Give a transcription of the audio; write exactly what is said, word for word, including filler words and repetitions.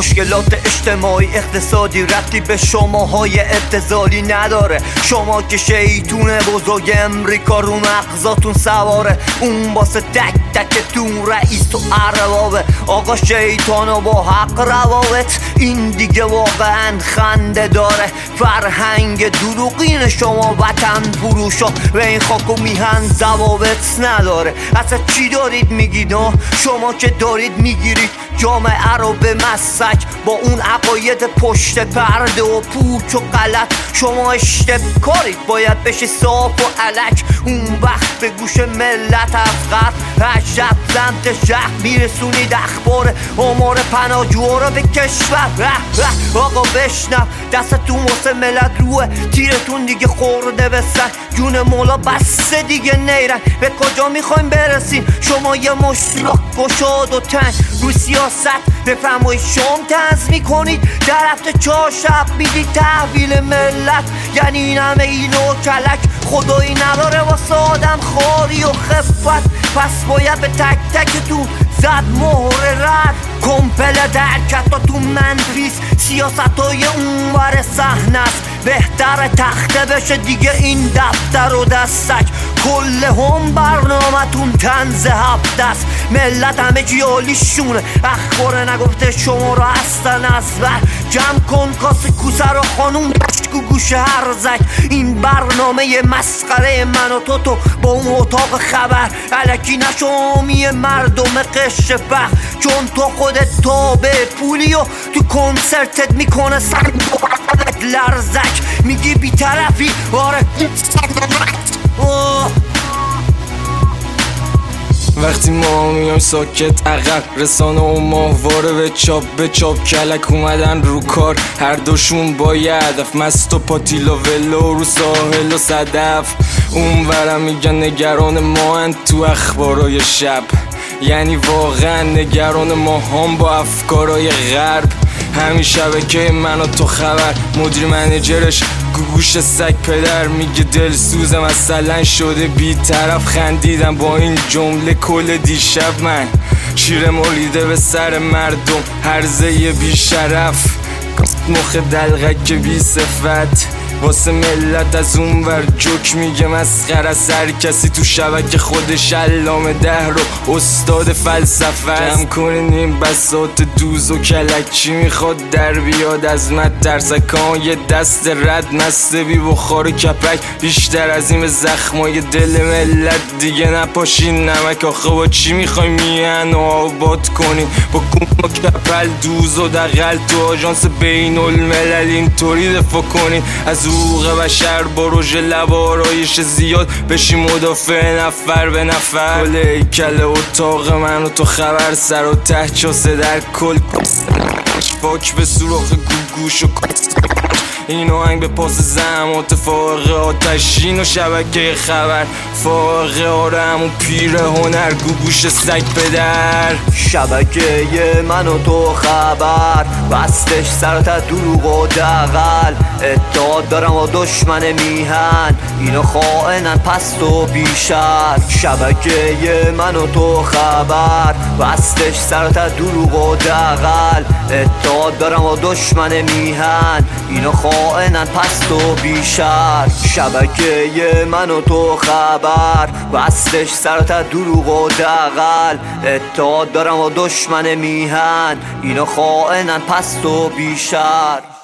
مشکلات اجتماعی اقتصادی ربطی به شماهای ابتذالی نداره. شما که شیطون بزرگ امریکا رو مغزاتون سواره، اون واسه تک تکتون رئیس و اربابه. آقا شیطانا با حق روابط، این دیگه واقعا خنده داره. فرهنگ دروغین شما وطن فروشا و این خاکو میهن ضوابط نداره. اصلا چی دارید میگید؟ شما که دارید میگیرید جامعه رو به مسک با اون عقاید پشت پرده و پوچ و غلط. شما اشتباهید، باید بشه صاف و علک. اون وقت به گوش ملت افغر عجب سمت شهر میرسونید اخبار امور پناهجوها رو به کشور. آقا بشنو دستتون واسه ملت روه، تیرتون دیگه خورده به سر. جون مولا بسته دیگه نیرن، به کجا میخوایم برسیم؟ شما یه مشتاق گشاد و تنگ رو سیاست بفرمایید شام تنز میکنید، در هفته چهار شب میدید تحویل ملت. یعنی این همه اینو کلک خدایی نداره واسه آدم خاری و خفت. پس باید به تک تکتون زد مهر رد. کمپل درکتاتون منفیست، سیاست های اونور صحنه است. بهتر تخته بشه دیگه این دفتر و دستک. کل هم برنامه‌تون طنز هفته است. ملت همه چی عالیشونه، اخبار نگفته شما رو اصلا از بر. جمع کن کاسه کوسه رو خانوم بشکو گوشه هرزک. این برنامه مسخره من و تو تو با اون اتاق خبر الکی نشومی مردم قش بخ. چون تو خودت تابع پولی و تو کنسرتت میکنه سر لرزک. میگی بی‌طرفی آره اوه. وقتی ما میایم ساکت عقب، رسانه و ماهواره به چاپ به چاپ کلک اومدن رو کار. هر دوشون با یه هدف، مست و پاتیل و ولو رو ساحل و صدف. اون ورم میگن نگران ما هن تو اخبارای شب، یعنی واقعا نگران ما هم با افکارای غرب. همین شبکه من و تو خبر، مدیر منیجرش گوگوش سگ پدر میگه دلسوزه مثلا شده بی طرف. خندیدم با این جمله کل دیشب من، شیر مریده به سر مردم هرزه بی شرف. مخ دلغک بی صفت واسه ملت از اون ور جوک میگه مسخره. سر کسی تو شبکه خودش علامه ده رو استاد فلسفه. جمع کنین این بساط دوز و کلک، چی میخواد در بیاد از مد ترسکان. یه دست رد مست بی بخار و کپک، بیشتر از این به زخمای دل ملت دیگه نپاشین نمک. آخه با چی میخوای میهن و آباد کنین؟ با گم و کپل دوز و دقل تو آژانس بین الملل اینطوری دفاع کنین از حقوق بشر با روژ لبارایش زیاد. بشی مدافع نفر به نفر. کل ایکل اتاق من و تو خبر، سر و ته چاسه در کل فاک به سوراخ گوگوش و این آهنگ به پاس زمات فارغ آتشین و شبکه خبر. فارغ آره همون پیر هنر گوگوش سگ پدر. شبکه من و تو خبر بستش سرت دروغ و دقل. اتحاد دارم و دشمن میهن، اینا خائنن پست و بیشتر. شبکه من و تو خبر بستش سرت دروغ و دقل. اتحاد دارم و دشمن میهن، اینا خائنن پست و بیشتر. شبکه من و تو خبر بستش سرت دروغ و دقل. اتحاد دارم و دشمن میهن، اینا خائنن پست و بیشتر.